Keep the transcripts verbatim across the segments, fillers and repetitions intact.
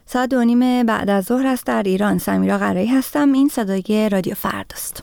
ساعت دو نیم بعد از ظهر است در ایران. سمیرا قرایی هستم. این صدای رادیو فرداست.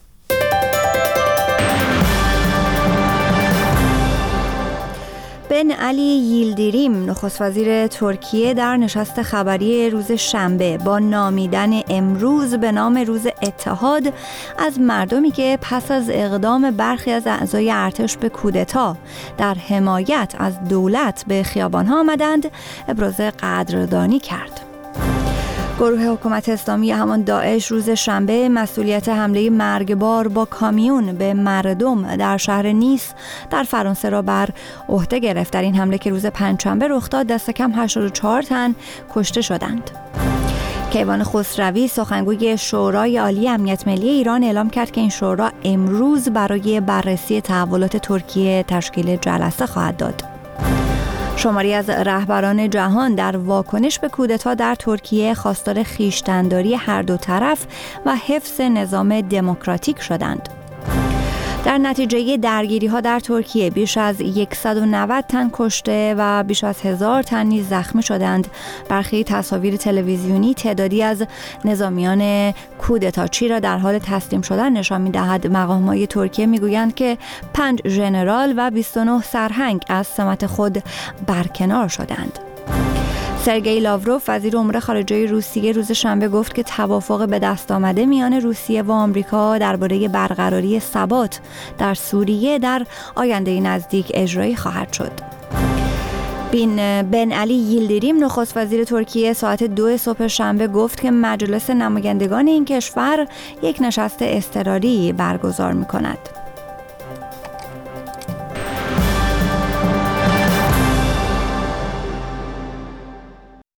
بن علی ییلدیریم نخست وزیر ترکیه در نشست خبری روز شنبه با نامیدن امروز به نام روز اتحاد از مردمی که پس از اقدام برخی از اعضای ارتش به کودتا در حمایت از دولت به خیابان‌ها آمدند ابراز قدردانی کرد. گروه حکومت اسلامی همان داعش روز شنبه مسئولیت حمله مرگبار با کامیون به مردم در شهر نیس در فرانسه را بر عهده گرفت. در این حمله که روز پنجشنبه رخ داد دست کم هشتاد و چهار تن کشته شدند. کیوان خسروی سخنگوی شورای عالی امنیت ملی ایران اعلام کرد که این شورا امروز برای بررسی تحولات ترکیه تشکیل جلسه خواهد داد. شماری از رهبران جهان در واکنش به کودتا در ترکیه خواستار خویشتن‌داری هر دو طرف و حفظ نظام دموکراتیک شدند. در نتیجه درگیری‌ها در ترکیه بیش از صد و نود تن کشته و بیش از هزار تن نیز زخمی شدند. برخی تصاویر تلویزیونی تعدادی از نظامیان کودتاچی را در حال تسلیم شدن نشان می‌دهد. مقام‌های ترکیه می‌گویند که پنج ژنرال و بیست و نه سرهنگ از سمت خود برکنار شدند. سرگئی لاوروف وزیر امور خارجه روسیه روز شنبه گفت که توافق به دست آمده میان روسیه و آمریکا درباره برقراری ثبات در سوریه در آینده نزدیک اجرایی خواهد شد. بن بن علی ییلدیریم نخست وزیر ترکیه ساعت دو صبح شنبه گفت که مجلس نمایندگان این کشور یک نشست اضطراری برگزار می‌کند.